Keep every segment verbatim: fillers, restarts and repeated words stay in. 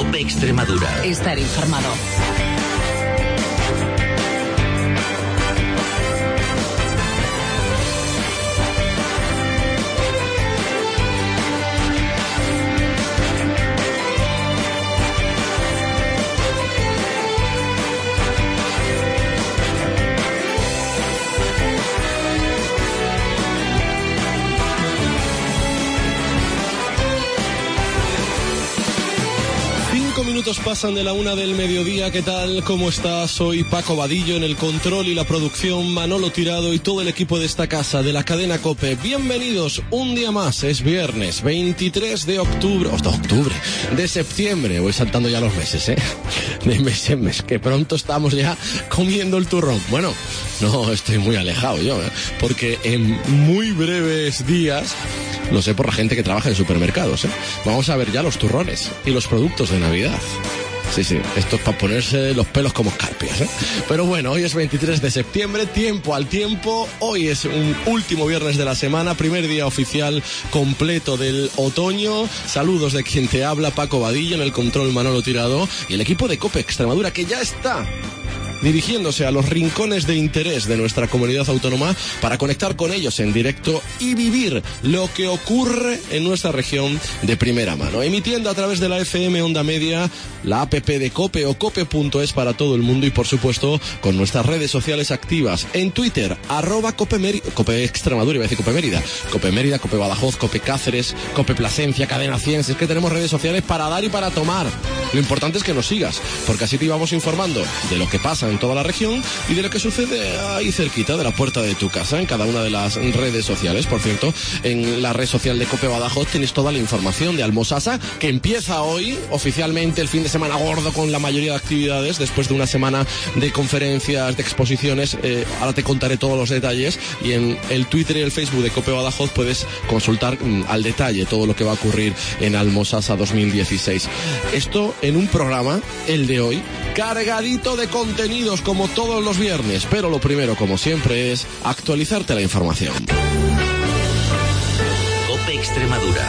COPE Extremadura. Estar informado. Minutos pasan de la una del mediodía. ¿Qué tal? ¿Cómo estás? Soy Paco Vadillo, en el control y la producción Manolo Tirado y todo el equipo de esta casa, de la cadena COPE. Bienvenidos un día más. Es viernes veintitrés de octubre, o de octubre, de septiembre. Voy saltando ya los meses, ¿eh? De mes en mes, que pronto estamos ya comiendo el turrón. Bueno, no, estoy muy alejado yo, ¿eh? Porque en muy breves días, lo sé por la gente que trabaja en supermercados, ¿eh? Vamos a ver ya los turrones y los productos de Navidad. Sí, sí, esto es para ponerse los pelos como escarpias, ¿eh? Pero bueno, hoy es veintitrés de septiembre, tiempo al tiempo. Hoy es un último viernes de la semana, primer día oficial completo del otoño. Saludos de quien te habla, Paco Vadillo, en el control Manolo Tirado, y el equipo de COPE Extremadura, que ya está dirigiéndose a los rincones de interés de nuestra comunidad autónoma para conectar con ellos en directo y vivir lo que ocurre en nuestra región de primera mano. Emitiendo a través de la F M Onda Media, la app de COPE o cope punto es para todo el mundo, y por supuesto con nuestras redes sociales activas en Twitter, arroba COPE, Meri- COPE Extremadura, iba a decir COPE Mérida, COPE Mérida, COPE Badajoz, COPE Cáceres, COPE Plasencia, Cadena cien. Es que tenemos redes sociales para dar y para tomar. Lo importante es que nos sigas, porque así te íbamos informando de lo que pasa en toda la región y de lo que sucede ahí cerquita de la puerta de tu casa, en cada una de las redes sociales. Por cierto, en la red social de COPE Badajoz tenéis toda la información de Almosasa, que empieza hoy oficialmente el fin de semana gordo con la mayoría de actividades, después de una semana de conferencias, de exposiciones. Eh, ahora te contaré todos los detalles, y en el Twitter y el Facebook de COPE Badajoz puedes consultar mm, al detalle todo lo que va a ocurrir en Almosasa dos mil dieciséis. Esto en un programa, el de hoy, cargadito de contenidos como todos los viernes, pero lo primero, como siempre, es actualizarte la información. COPE Extremadura.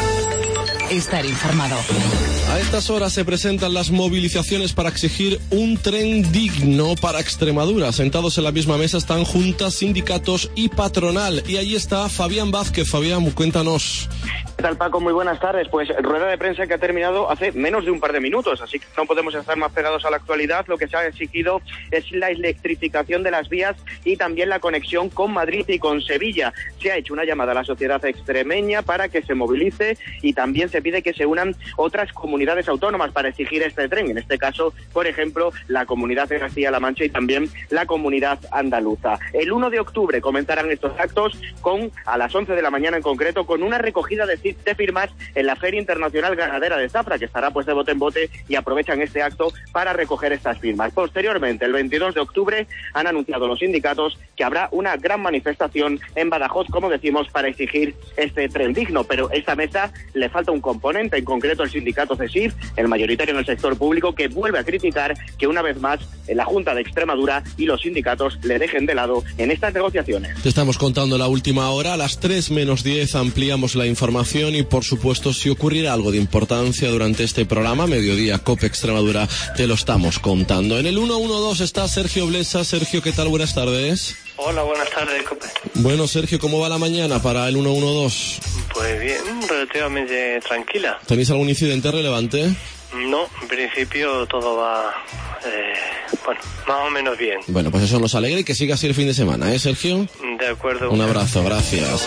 Estar informado. A estas horas se presentan las movilizaciones para exigir un tren digno para Extremadura. Sentados en la misma mesa están juntas, sindicatos y patronal. Y ahí está Fabián Vázquez. Fabián, cuéntanos. ¿Qué tal, Paco? Muy buenas tardes. Pues rueda de prensa que ha terminado hace menos de un par de minutos, así que no podemos estar más pegados a la actualidad. Lo que se ha exigido es la electrificación de las vías y también la conexión con Madrid y con Sevilla. Se ha hecho una llamada a la sociedad extremeña para que se movilice, y también se pide que se unan otras comunidades autónomas para exigir este tren. En este caso, por ejemplo, la comunidad de Castilla-La Mancha y también la comunidad andaluza. El uno de octubre comenzarán estos actos con, a las once de la mañana en concreto, con una recogida de de firmas en la Feria Internacional Ganadera de Zafra, que estará pues de bote en bote, y aprovechan este acto para recoger estas firmas. Posteriormente, el veintidós de octubre, han anunciado los sindicatos que habrá una gran manifestación en Badajoz, como decimos, para exigir este tren digno, pero esta mesa le falta un componente, en concreto el sindicato CESIF, el mayoritario en el sector público, que vuelve a criticar que una vez más la Junta de Extremadura y los sindicatos le dejen de lado en estas negociaciones. Te estamos contando la última hora. A las tres menos diez ampliamos la información. Y por supuesto, si ocurriera algo de importancia durante este programa, Mediodía COPE Extremadura, te lo estamos contando. En el ciento doce está Sergio Blesa. Sergio, ¿qué tal? Buenas tardes. Hola, buenas tardes, COPE. Bueno, Sergio, ¿cómo va la mañana para el ciento doce? Pues bien, relativamente tranquila. ¿Tenéis algún incidente relevante? No, en principio todo va, eh, bueno, más o menos bien. Bueno, pues eso nos alegra, y que siga así el fin de semana, ¿eh, Sergio? De acuerdo. Un abrazo, gracias.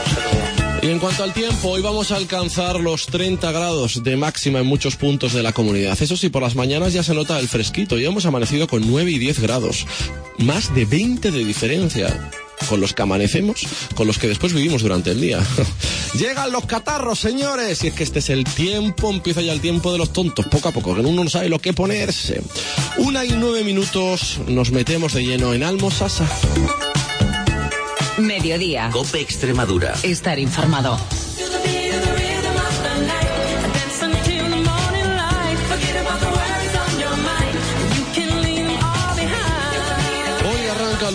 Y en cuanto al tiempo, hoy vamos a alcanzar los treinta grados de máxima en muchos puntos de la comunidad. Eso sí, por las mañanas ya se nota el fresquito. Ya hemos amanecido con nueve y diez grados. Más de veinte de diferencia con los que amanecemos, con los que después vivimos durante el día. Llegan los catarros, señores. Y es que este es el tiempo, empieza ya el tiempo de los tontos, poco a poco, que uno no sabe lo que ponerse. Una y nueve minutos, nos metemos de lleno en Almosasa. Mediodía. COPE Extremadura. Estar informado.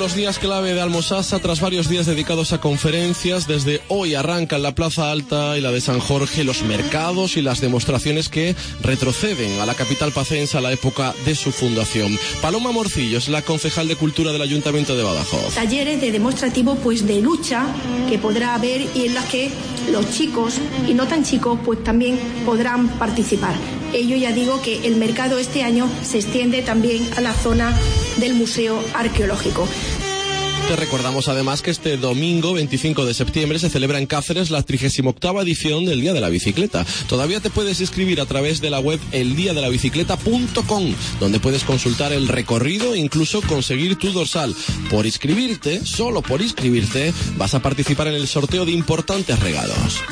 los días clave de Almosasa, tras varios días dedicados a conferencias. Desde hoy arrancan la Plaza Alta y la de San Jorge los mercados y las demostraciones que retroceden a la capital pacense a la época de su fundación. Paloma Morcillo es la concejal de Cultura del Ayuntamiento de Badajoz. Talleres de demostrativo pues de lucha que podrá haber y en las que los chicos y no tan chicos pues también podrán participar. Ello ya digo que el mercado este año se extiende también a la zona del Museo Arqueológico. Te recordamos además que este domingo veinticinco de septiembre se celebra en Cáceres la trigésima octava edición del Día de la Bicicleta. Todavía te puedes inscribir a través de la web el día de la bicicleta punto com, donde puedes consultar el recorrido e incluso conseguir tu dorsal. Por inscribirte, solo por inscribirte, vas a participar en el sorteo de importantes regalos.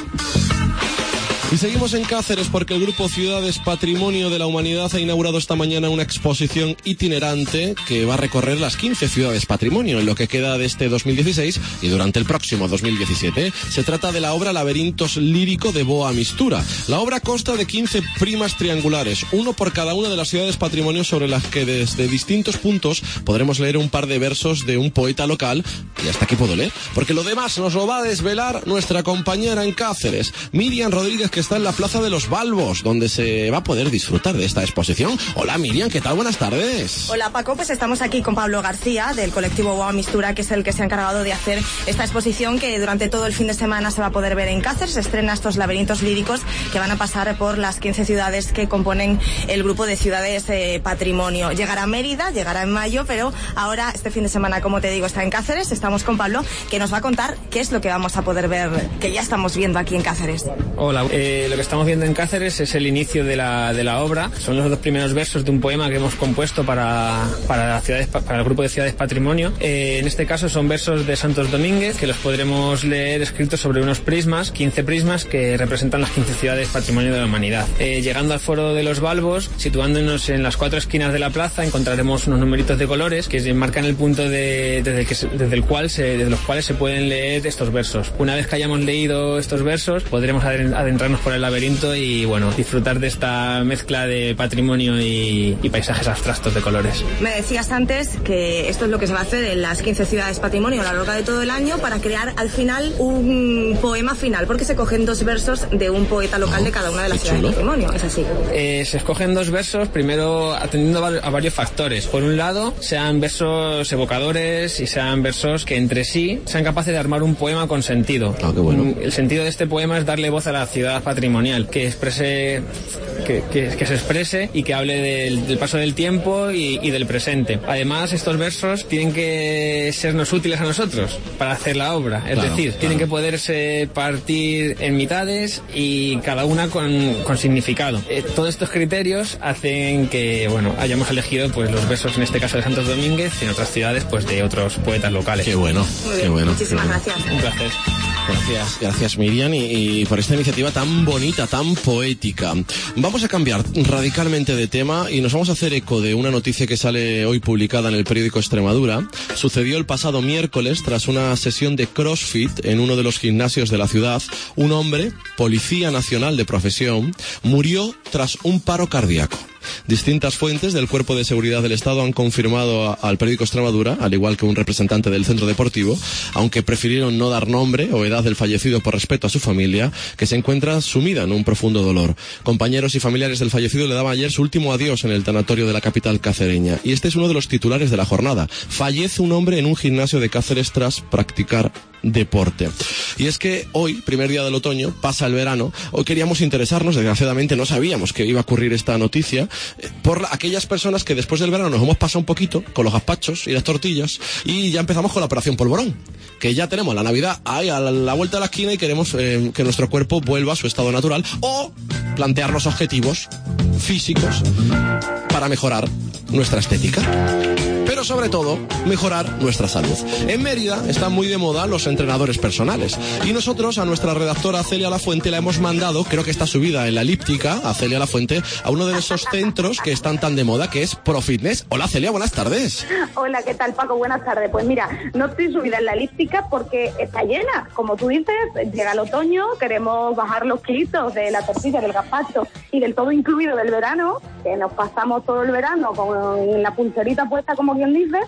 Y seguimos en Cáceres porque el Grupo Ciudades Patrimonio de la Humanidad ha inaugurado esta mañana una exposición itinerante que va a recorrer las quince ciudades patrimonio en lo que queda de este dos mil dieciséis y durante el próximo dos mil diecisiete. Se trata de la obra Laberintos Lírico de Boa Mistura. La obra consta de quince primas triangulares, uno por cada una de las ciudades patrimonio, sobre las que desde distintos puntos podremos leer un par de versos de un poeta local. Y hasta aquí puedo leer, porque lo demás nos lo va a desvelar nuestra compañera en Cáceres, Miriam Rodríguez, que está en la Plaza de los Balbos, donde se va a poder disfrutar de esta exposición. Hola Miriam, ¿qué tal? Buenas tardes. Hola Paco, pues estamos aquí con Pablo García del colectivo Boa Mistura, que es el que se ha encargado de hacer esta exposición que durante todo el fin de semana se va a poder ver en Cáceres. Se estrena estos laberintos líricos que van a pasar por las quince ciudades que componen el grupo de ciudades eh, patrimonio. Llegará a Mérida, llegará en mayo, pero ahora este fin de semana, como te digo, está en Cáceres. Estamos con Pablo, que nos va a contar qué es lo que vamos a poder ver, que ya estamos viendo aquí en Cáceres. Hola, eh, lo que estamos viendo en Cáceres es el inicio de la, de la obra. Son los dos primeros versos de un poema que hemos compuesto para, para, las ciudades, para el grupo de Ciudades Patrimonio. Eh, en este caso son versos de Santos Domínguez, que los podremos leer escritos sobre unos prismas, quince prismas que representan las quince ciudades Patrimonio de la Humanidad. Eh, llegando al Foro de los Balbos, situándonos en las cuatro esquinas de la plaza, encontraremos unos numeritos de colores que marcan el punto de, desde, el que se, desde, el cual se, desde los cuales se pueden leer estos versos. Una vez que hayamos leído estos versos, podremos adentrarnos por el laberinto y, bueno, disfrutar de esta mezcla de patrimonio y, y paisajes abstractos de colores. Me decías antes que esto es lo que se va a hacer en las quince ciudades patrimonio a lo largo de todo el año para crear al final un poema final, porque se cogen dos versos de un poeta local de cada una de las ciudades patrimonio. ¿Es así? Eh, se escogen dos versos, primero atendiendo a varios factores. Por un lado, sean versos evocadores y sean versos que entre sí sean capaces de armar un poema con sentido. Ah, qué bueno. El sentido de este poema es darle voz a la ciudad patrimonial, que exprese, que, que, que se exprese y que hable del, del paso del tiempo y, y del presente. Además, estos versos tienen que sernos útiles a nosotros para hacer la obra. Es claro, decir, claro. tienen que poderse partir en mitades y cada una con, con significado. Eh, todos estos criterios hacen que, bueno, hayamos elegido pues los versos, en este caso de Santos Domínguez, y en otras ciudades pues de otros poetas locales. Qué bueno, Muy bien, qué bueno. muchísimas qué bueno. gracias. Un placer. Gracias, gracias Miriam y, y por esta iniciativa tan bonita, tan poética. Vamos a cambiar radicalmente de tema y nos vamos a hacer eco de una noticia que sale hoy publicada en el periódico Extremadura. Sucedió el pasado miércoles tras una sesión de CrossFit en uno de los gimnasios de la ciudad. Un hombre, policía nacional de profesión, murió tras un paro cardíaco. Distintas fuentes del Cuerpo de Seguridad del Estado han confirmado a, al periódico Extremadura, al igual que un representante del centro deportivo, aunque prefirieron no dar nombre o edad del fallecido por respeto a su familia, que se encuentra sumida en un profundo dolor. Compañeros y familiares del fallecido le daban ayer su último adiós en el tanatorio de la capital cacereña. Y este es uno de los titulares de la jornada. Fallece un hombre en un gimnasio de Cáceres tras practicar deporte. Y es que hoy, primer día del otoño, pasa el verano. Hoy queríamos interesarnos, desgraciadamente no sabíamos que iba a ocurrir esta noticia, eh, por la, aquellas personas que después del verano nos hemos pasado un poquito con los gazpachos y las tortillas y ya empezamos con la operación polvorón, que ya tenemos la Navidad ahí a la, la vuelta de la esquina y queremos eh, que nuestro cuerpo vuelva a su estado natural, o plantearnos objetivos físicos para mejorar nuestra estética, pero sobre todo mejorar nuestra salud. En Mérida están muy de moda los entrenadores personales y nosotros a nuestra redactora Celia Lafuente la hemos mandado, creo que está subida en la elíptica, a Celia Lafuente, a uno de esos centros que están tan de moda, que es ProFitness. Hola Celia, buenas tardes. Hola, ¿qué tal Paco? Buenas tardes. Pues mira, no estoy subida en la elíptica porque está llena. Como tú dices, llega el otoño, queremos bajar los kilitos de la tortilla, del gazpacho y del todo incluido del verano, que nos pasamos todo el verano con la pulserita puesta, como quien dice,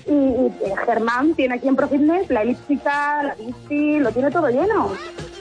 Y, y Germán tiene aquí en ProFitness la elíptica, la bici, lo tiene todo lleno.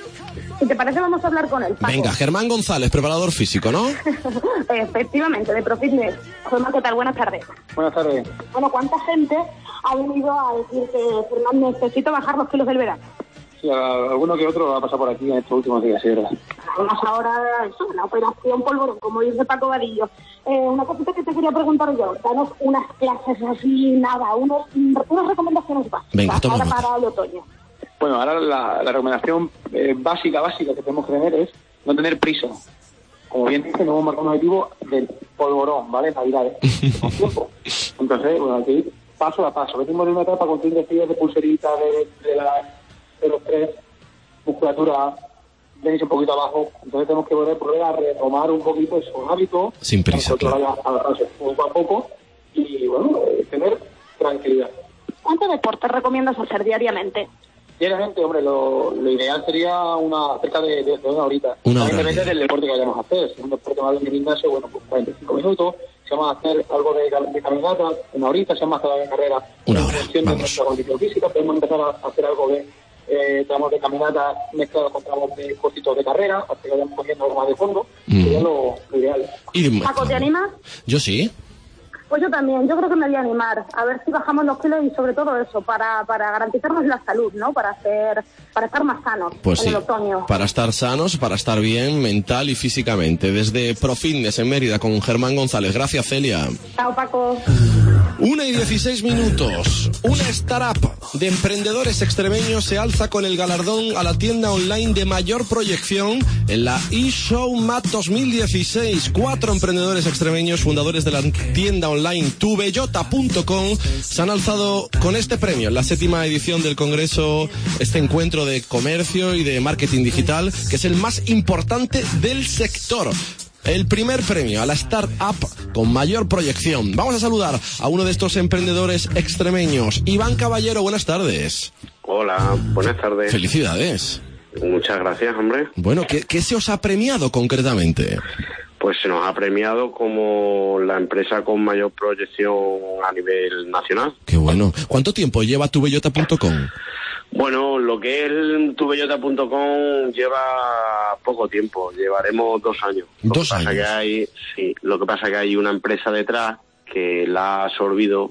Si te parece, vamos a hablar con él, Paco. Venga, Germán González, preparador físico, ¿no? Efectivamente, de ProFitness. Germán, ¿qué tal? Buenas tardes. Buenas tardes. Bueno, ¿cuánta gente ha venido a decir que Germán necesita bajar los kilos del verano? Sí, alguno que otro ha pasado por aquí en estos últimos días, sí, ¿verdad? Vamos ahora, eso, la operación polvorón, como dice Paco Vadillo. Eh, una cosita que te quería preguntar yo, danos unas clases así, nada, unos, unas recomendaciones básicas. Venga, toma ahora nota. para el otoño. Bueno, ahora la, la recomendación eh, básica, básica que tenemos que tener es no tener prisa. Como bien dice, nos hemos marcado un objetivo del polvorón, ¿vale? Navidades, con tiempo. Entonces, bueno, hay que ir paso a paso. Venimos en una etapa con desafíos de pulserita, de, de, la, de los tres, musculatura, venís un poquito abajo. Entonces tenemos que volver, volver a retomar un poquito esos hábitos. Sin prisa, claro. A, a, a, poco a poco y, bueno, eh, tener tranquilidad. ¿Cuánto deporte recomiendas hacer diariamente? Diariamente, hombre, lo, lo ideal sería una cerca de, de, de una horita. Una hora. Depende del deporte que vayamos a hacer. Si es un deporte más de gimnasio, bueno, pues cuarenta y cinco minutos. Si vamos a hacer algo de, de caminata, una horita. Si vamos a hacer carrera, una hora, en función de nuestra condición física, podemos empezar a hacer algo de eh, tramos de caminata mezclados con tramos de cortitos de carrera, hasta que vayamos cogiendo algo más de fondo. Mm. Sería lo, lo ideal. Y, Paco, ¿te animas? Yo sí. Pues yo también, yo creo que me voy a animar, a ver si bajamos los kilos y sobre todo eso, para, para garantizarnos la salud, ¿no? Para hacer, para estar más sanos pues en sí, el otoño. Para estar sanos, para estar bien mental y físicamente. Desde ProFitness en Mérida con Germán González. Gracias, Celia. Chao, Paco. Una y dieciséis minutos. Una startup de emprendedores extremeños se alza con el galardón a la tienda online de mayor proyección en la eShow Mat dos mil dieciséis. Cuatro emprendedores extremeños, fundadores de la tienda online tu bellota punto com, se han alzado con este premio en la séptima edición del Congreso, este encuentro de comercio y de marketing digital, que es el más importante del sector. El primer premio a la startup con mayor proyección. Vamos a saludar a uno de estos emprendedores extremeños. Iván Caballero, buenas tardes. Hola, buenas tardes. Felicidades. Muchas gracias, hombre. Bueno, ¿qué, qué se os ha premiado concretamente? Pues se nos ha premiado como la empresa con mayor proyección a nivel nacional. Qué bueno. ¿Cuánto tiempo lleva tu bellota punto com? Bueno, lo que es tu bellota punto com lleva poco tiempo, llevaremos dos años. Dos años. Que hay, sí, lo que pasa es que hay una empresa detrás que la ha absorbido,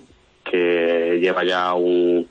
que lleva ya un...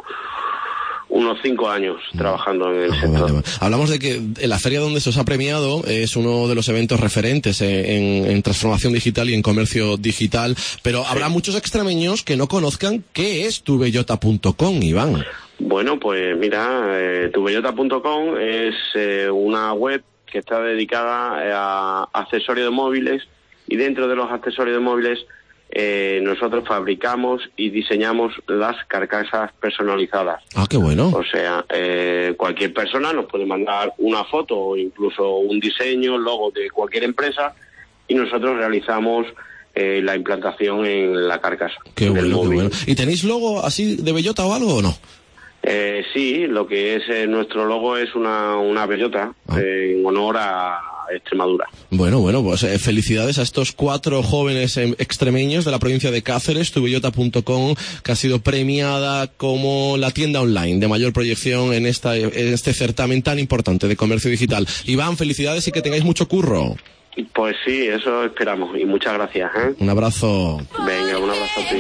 unos cinco años trabajando en el ah, sector. Vale, vale. Hablamos de que en la feria donde se os ha premiado es uno de los eventos referentes en, en transformación digital y en comercio digital, pero sí, habrá muchos extremeños que no conozcan qué es tu bellota punto com, Iván. Bueno, pues mira, eh, tu bellota punto com es eh, una web que está dedicada a accesorios de móviles, y dentro de los accesorios de móviles Eh, nosotros fabricamos y diseñamos las carcasas personalizadas. Ah, qué bueno. O sea, eh, cualquier persona nos puede mandar una foto o incluso un diseño, logo de cualquier empresa, y nosotros realizamos eh, la implantación en la carcasa. Qué bueno, qué bueno. ¿Y tenéis logo así de bellota o algo o no? Eh, sí, lo que es eh, nuestro logo es una, una bellota ah. eh, en honor a Extremadura. Bueno, bueno, pues eh, felicidades a estos cuatro jóvenes eh, extremeños de la provincia de Cáceres, tu bellota punto com, que ha sido premiada como la tienda online de mayor proyección en, esta, en este certamen tan importante de comercio digital. Iván, felicidades y que tengáis mucho curro. Pues sí, eso esperamos, y muchas gracias, ¿eh? Un abrazo. Venga, un abrazo a ti.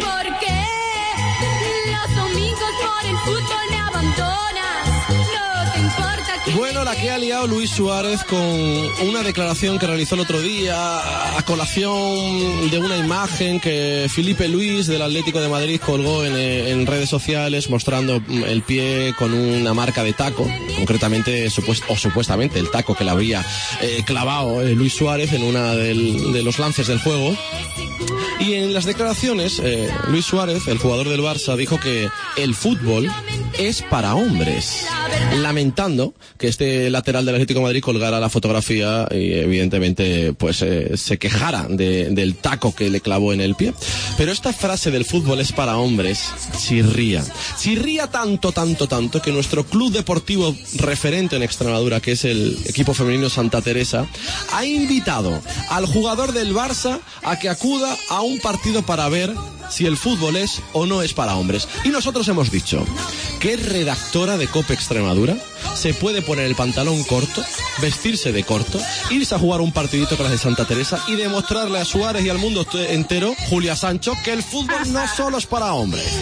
Bueno, la que ha liado Luis Suárez con una declaración que realizó el otro día a colación de una imagen que Felipe Luis del Atlético de Madrid colgó en, en redes sociales mostrando el pie con una marca de taco, concretamente supuest, o supuestamente el taco que le había eh, clavado eh, Luis Suárez en una del, de los lances del juego. Y en las declaraciones, eh, Luis Suárez, el jugador del Barça, dijo que el fútbol es para hombres, lamentando que este lateral del Atlético de Madrid colgara la fotografía y evidentemente pues eh, se quejara de, del taco que le clavó en el pie. Pero esta frase del fútbol es para hombres chirría, chirría tanto, tanto, tanto que nuestro club deportivo referente en Extremadura, que es el equipo femenino Santa Teresa, ha invitado al jugador del Barça a que acuda a un partido para ver si el fútbol es o no es para hombres. Y nosotros hemos dicho que redactora de COPE Extremadura se puede poner el pantalón corto, vestirse de corto, irse a jugar un partidito con las de Santa Teresa y demostrarle a Suárez y al mundo entero, Julia Sancho, que el fútbol no solo es para hombres.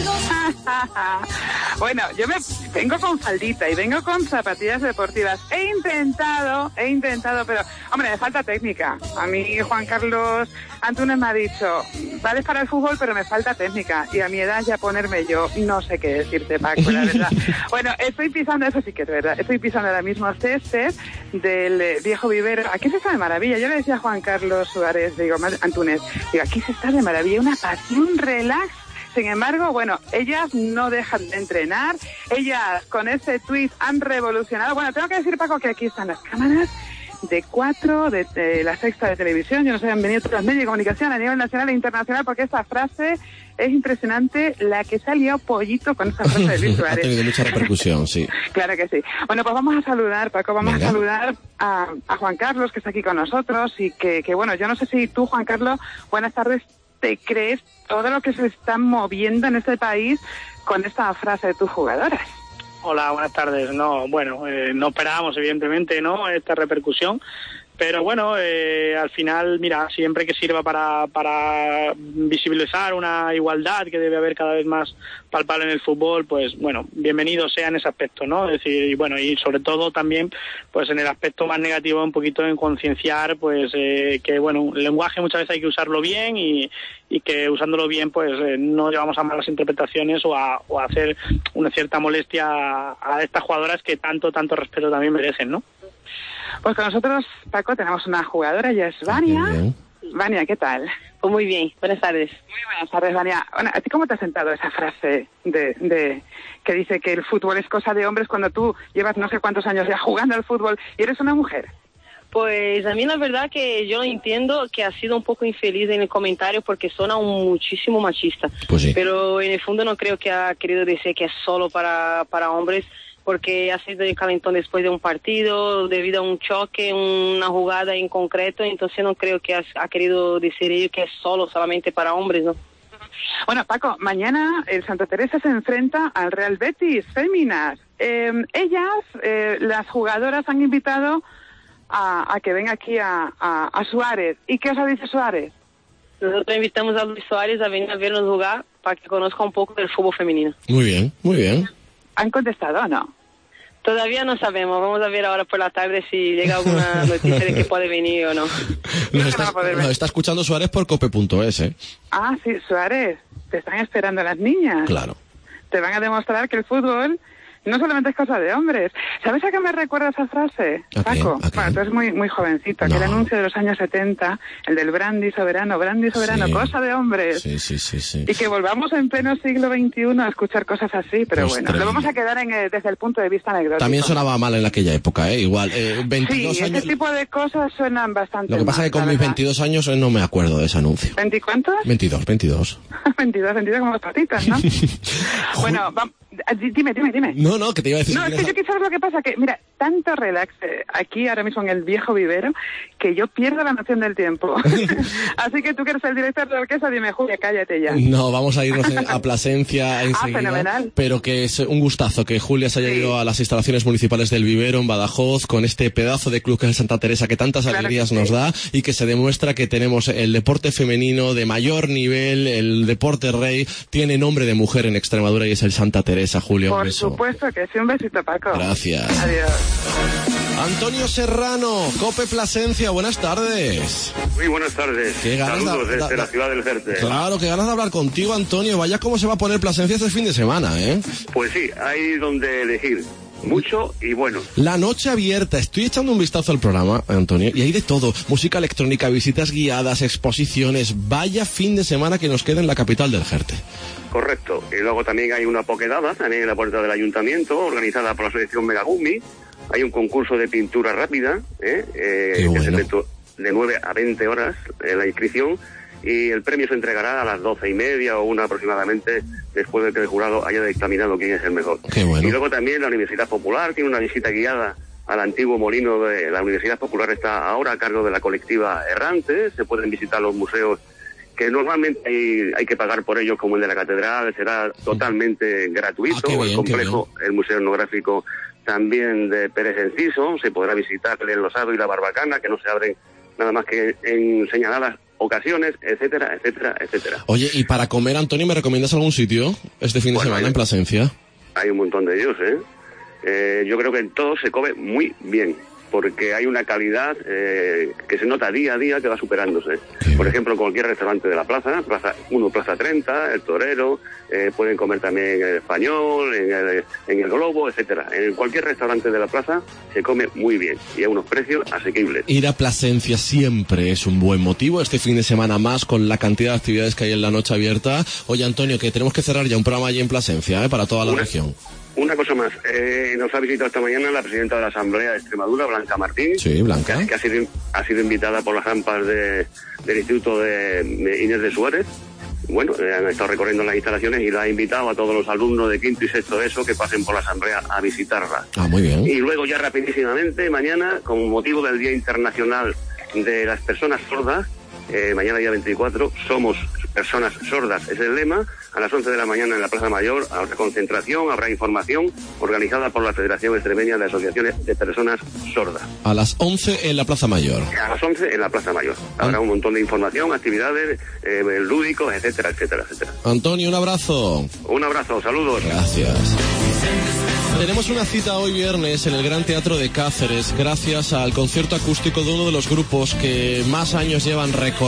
Bueno, yo me vengo con faldita y vengo con zapatillas deportivas. He intentado, he intentado, pero, hombre, me falta técnica. A mí Juan Carlos Antúnez me ha dicho, vales para el fútbol, pero me falta técnica. Y a mi edad ya ponerme yo, no sé qué decirte, Paco, la verdad. Bueno, estoy pisando, eso sí que es verdad, estoy pisando ahora mismo césped del eh, viejo vivero. Aquí se está de maravilla. Yo le decía a Juan Carlos Suárez, digo, Antúnez, digo, aquí se está de maravilla, una paz y un relax. Sin embargo, bueno, ellas no dejan de entrenar, ellas con ese tuit han revolucionado. Bueno, tengo que decir, Paco, que aquí están las cámaras de cuatro, de, de la Sexta de Televisión, yo no sé, han venido todos los medios de comunicación a nivel nacional e internacional, porque esta frase es impresionante, la que se ha liado Pollito con esta frase de Luis Suárez. Ha tenido mucha repercusión, sí. Claro que sí. Bueno, pues vamos a saludar, Paco, vamos Venga. a saludar a, a Juan Carlos, que está aquí con nosotros, y que, que, bueno, yo no sé si tú, Juan Carlos, buenas tardes, te crees todo lo que se está moviendo en este país con esta frase de tus jugadoras. Hola, buenas tardes. No, bueno, eh, no esperábamos, evidentemente, ¿no?, esta repercusión, pero bueno, eh, al final, mira, siempre que sirva para, para visibilizar una igualdad que debe haber cada vez más palpable en el fútbol, pues bueno, bienvenido sea en ese aspecto, ¿no? Es decir, y bueno, y sobre todo también, pues en el aspecto más negativo, un poquito en concienciar, pues eh, que bueno, el lenguaje muchas veces hay que usarlo bien y, y que usándolo bien, pues eh, no llevamos a malas interpretaciones o a, o a hacer una cierta molestia a, a estas jugadoras que tanto, tanto respeto también merecen, ¿no? Pues con nosotros, Paco, tenemos una jugadora, ella es Vania. Vania, ¿qué tal? Pues muy bien, buenas tardes. Muy buenas tardes, Vania. Bueno, ¿a ti cómo te ha sentado esa frase de, de que dice que el fútbol es cosa de hombres cuando tú llevas no sé cuántos años ya jugando al fútbol y eres una mujer? Pues a mí la verdad que yo entiendo que ha sido un poco infeliz en el comentario porque suena un muchísimo machista. Pues sí. Pero en el fondo no creo que ha querido decir que es solo para, para hombres, porque ha sido de calentón después de un partido, debido a un choque, una jugada en concreto, entonces no creo que ha, ha querido decir ello que es solo, solamente para hombres, ¿no? Bueno, Paco, mañana el Santa Teresa se enfrenta al Real Betis, féminas. Eh, ellas, eh, las jugadoras, han invitado a, a que venga aquí a, a, a Suárez. ¿Y qué os ha dicho Suárez? Nosotros invitamos a Luis Suárez a venir a vernos jugar para que conozca un poco del fútbol femenino. Muy bien, muy bien. ¿Han contestado o no? Todavía no sabemos, vamos a ver ahora por la tarde si llega alguna noticia de que puede venir o no. Nos está, nos está escuchando Suárez por cope punto es, ¿eh? Ah, sí, Suárez, te están esperando las niñas. Claro. Te van a demostrar que el fútbol no solamente es cosa de hombres. ¿Sabes a qué me recuerda esa frase, ¿A Paco? qué? ¿A qué? Bueno, tú eres muy, muy jovencito, No. que el anuncio de los años setenta, el del brandy soberano, brandy soberano, Sí. cosa de hombres. Sí, sí, sí, sí. Y que volvamos en pleno siglo veintiuno a escuchar cosas así, pero Pues bueno, tremendo. lo vamos a quedar en, eh, desde el punto de vista anecdótico. También sonaba mal en aquella época, ¿eh? Igual, eh, veintidós Sí, años. ese tipo de cosas suenan bastante Lo que pasa mal, es que con la mis verdad. veintidós años eh, no me acuerdo de ese anuncio. ¿Veinti cuántos? veintidós, veintidós. veintidós, veintidós como los patitas, ¿no? Bueno, va- dime, dime, dime. No, no, que te iba a decir. No, es que yo quizás lo que pasa que, mira, tanto relax eh, aquí ahora mismo en el viejo vivero que yo pierdo la noción del tiempo. Así que tú que eres el director de orquesta, dime, Julia, cállate ya. No, vamos a irnos en- a Plasencia enseguida, fenomenal. pero que es un gustazo que Julia se haya ido a las instalaciones municipales del Vivero en Badajoz con este pedazo de club que es el Santa Teresa que tantas Claro alegrías que nos sí. da y que se demuestra que tenemos el deporte femenino de mayor nivel, el deporte rey, tiene nombre de mujer en Extremadura y es el Santa Teresa. Julia, un Por beso. supuesto que sí, un besito, Paco. Gracias. Adiós. Antonio Serrano, Cope Plasencia, buenas tardes. Muy buenas tardes. Qué ganas de- Saludos desde da- la ciudad del Jerte. Claro, que ganas de hablar contigo, Antonio. Vaya cómo se va a poner Plasencia este fin de semana, ¿eh? Pues sí, hay donde elegir. Mucho y bueno. La noche abierta. Estoy echando un vistazo al programa, Antonio, y hay de todo. Música electrónica, visitas guiadas, exposiciones. Vaya fin de semana que nos queda en la capital del Jerte. Correcto. Y luego también hay una poquedada, también en la puerta del ayuntamiento, organizada por la asociación Megagumi. Hay un concurso de pintura rápida, ¿eh? Eh, Qué que bueno. se meto de nueve a veinte horas eh, la inscripción. Y el premio se entregará a las doce y media o una aproximadamente, después de que el jurado haya dictaminado quién es el mejor. Qué bueno. Y luego también la Universidad Popular tiene una visita guiada al antiguo molino de la Universidad Popular, está ahora a cargo de la colectiva Errante. Se pueden visitar los museos que normalmente hay, hay que pagar por ellos, como el de la catedral, será totalmente gratuito. Ah, bien, el complejo, el Museo Etnográfico también de Pérez Enciso, se podrá visitar el Losado y la Barbacana, que no se abren nada más que en señaladas ocasiones, etcétera, etcétera, etcétera. Oye, y para comer, Antonio, ¿me recomiendas algún sitio este fin de bueno, semana hay, en Plasencia? Hay un montón de ellos, ¿eh? eh yo creo que en todo se come muy bien, porque hay una calidad eh, que se nota día a día que va superándose. Por ejemplo, en cualquier restaurante de la plaza, Plaza uno, Plaza treinta, El Torero, eh, pueden comer también en el Español, en el, en el Globo, etcétera. En cualquier restaurante de la plaza se come muy bien y a unos precios asequibles. Ir a Plasencia siempre es un buen motivo, este fin de semana más con la cantidad de actividades que hay en la noche abierta. Oye, Antonio, que tenemos que cerrar ya un programa allí en Plasencia, ¿eh? Para toda la una, región. Una cosa más, eh, nos ha visitado esta mañana la presidenta de la Asamblea de Extremadura, Blanca Martín. Sí, Blanca. Que, que ha, sido, ha sido invitada por las AMPAs de, del Instituto de, de Inés de Suárez. Bueno, eh, han estado recorriendo las instalaciones y la ha invitado a todos los alumnos de quinto y sexto ESO que pasen por la Asamblea a visitarla. Ah, muy bien. Y luego ya rapidísimamente, mañana, con motivo del Día Internacional de las Personas Sordas, eh, mañana día veinticuatro, somos personas sordas, es el lema. A las once de la mañana en la Plaza Mayor habrá concentración, habrá información organizada por la Federación Extremeña de Asociaciones de Personas Sordas. A las once en la Plaza Mayor. A las once en la Plaza Mayor. Habrá un montón de información, actividades, eh, lúdicos, etcétera, etcétera, etcétera. Antonio, un abrazo. Un abrazo, saludos. Gracias. Tenemos una cita hoy viernes en el Gran Teatro de Cáceres, gracias al concierto acústico de uno de los grupos que más años llevan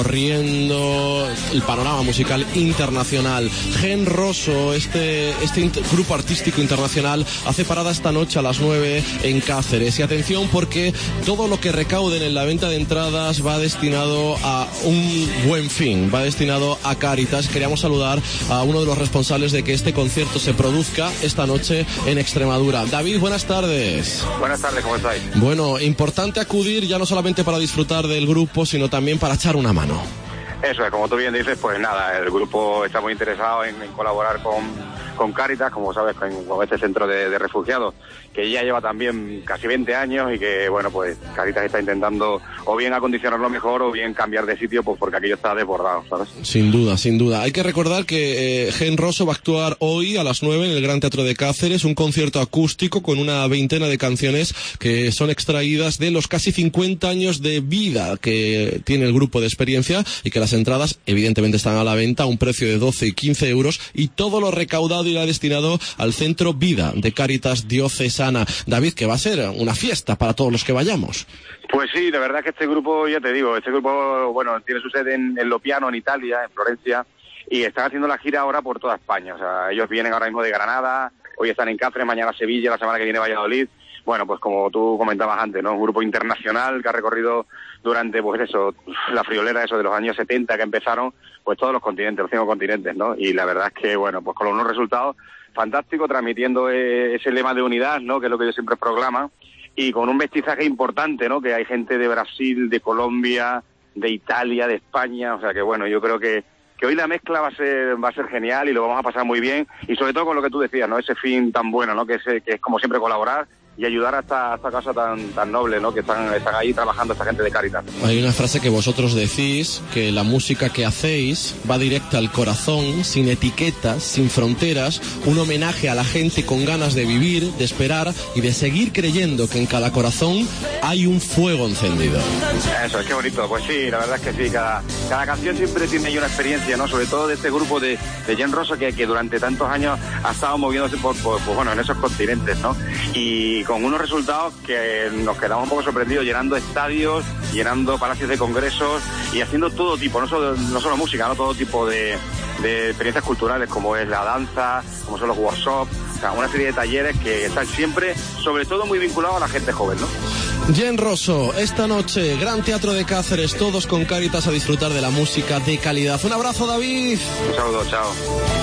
recorriendo el panorama musical internacional. Gen Rosso, este, este inter- grupo artístico internacional, hace parada esta noche a las nueve en Cáceres. Y atención, porque todo lo que recauden en la venta de entradas va destinado a un buen fin, va destinado a Cáritas. Queríamos saludar a uno de los responsables de que este concierto se produzca esta noche en Extremadura. David, buenas tardes. Buenas tardes, ¿cómo estáis? Bueno, importante acudir ya no solamente para disfrutar del grupo, sino también para echar una mano. Eso es, como tú bien dices, pues nada, el grupo está muy interesado en, en colaborar con, con Cáritas, como sabes, con, con este centro de, de refugiados, que ya lleva también casi veinte años y que, bueno, pues Cáritas está intentando o bien acondicionarlo mejor o bien cambiar de sitio, pues porque aquello está desbordado, ¿sabes? Sin duda, sin duda. Hay que recordar que eh, Gen Rosso va a actuar hoy a las nueve en el Gran Teatro de Cáceres, un concierto acústico con una veintena de canciones que son extraídas de los casi cincuenta años de vida que tiene el grupo de experiencia, y que las entradas evidentemente están a la venta a un precio de doce y quince euros, y todo lo recaudado irá destinado al Centro Vida de Cáritas Diocesana. David, que va a ser una fiesta para todos los que vayamos. Pues sí, de verdad que este grupo, ya te digo, este grupo, bueno, tiene su sede en, en Lopiano, en Italia, en Florencia, y están haciendo la gira ahora por toda España. O sea, ellos vienen ahora mismo de Granada, hoy están en Cáceres, mañana Sevilla, la semana que viene Valladolid. Bueno, pues como tú comentabas antes, ¿no? Un grupo internacional que ha recorrido durante, pues eso, la friolera eso de los años setenta que empezaron, pues todos los continentes, los cinco continentes, ¿no? Y la verdad es que, bueno, pues con unos resultados fantásticos, transmitiendo eh, ese lema de unidad, ¿no? Que es lo que ellos siempre proclaman, y con un mestizaje importante, ¿no? Que hay gente de Brasil, de Colombia, de Italia, de España, o sea que, bueno, yo creo que que hoy la mezcla va a ser va a ser genial y lo vamos a pasar muy bien, y sobre todo con lo que tú decías, ¿no? Ese fin tan bueno, ¿no? Que es, que es como siempre colaborar y ayudar a esta, a esta causa tan, tan noble, ¿no? Que están, están ahí trabajando esta gente de Cáritas. Hay una frase que vosotros decís, que la música que hacéis va directa al corazón, sin etiquetas, sin fronteras, un homenaje a la gente con ganas de vivir, de esperar y de seguir creyendo que en cada corazón hay un fuego encendido. Eso, es que bonito. Pues sí, la verdad es que sí, cada, cada canción siempre tiene ahí una experiencia, ¿no? Sobre todo de este grupo de, de Gen Rosso que, que durante tantos años ha estado moviéndose por, por, por, bueno, en esos continentes, ¿no? Y con unos resultados que nos quedamos un poco sorprendidos, llenando estadios, llenando palacios de congresos y haciendo todo tipo, no solo, no solo música, no todo tipo de, de experiencias culturales, como es la danza, como son los workshops, o sea, una serie de talleres que están siempre, sobre todo, muy vinculados a la gente joven, ¿no? Gen Rosso, esta noche, Gran Teatro de Cáceres, todos con Cáritas a disfrutar de la música de calidad. Un abrazo, David. Un saludo, chao.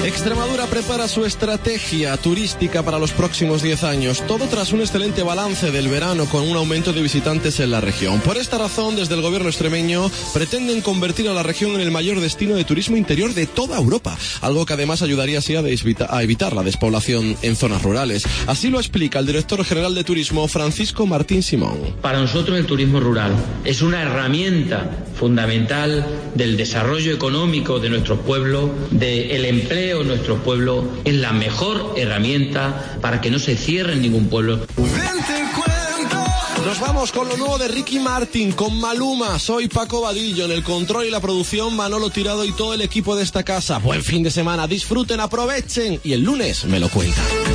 Extremadura prepara su estrategia turística para los próximos diez años, todo tras un excelente balance del verano con un aumento de visitantes en la región. Por esta razón, desde el gobierno extremeño pretenden convertir a la región en el mayor destino de turismo interior de toda Europa, algo que además ayudaría así a, desvita- a evitar la despoblación en zonas rurales. Así lo explica el director general de Turismo, Francisco Martín Simón. Para nosotros el turismo rural es una herramienta fundamental del desarrollo económico de nuestros pueblos, del empleo en nuestros pueblos, es la mejor herramienta para que no se cierre ningún pueblo. Nos vamos con lo nuevo de Ricky Martin, con Maluma. Soy Paco Vadillo, en el control y la producción Manolo Tirado y todo el equipo de esta casa. Buen fin de semana, disfruten, aprovechen y el lunes me lo cuentan.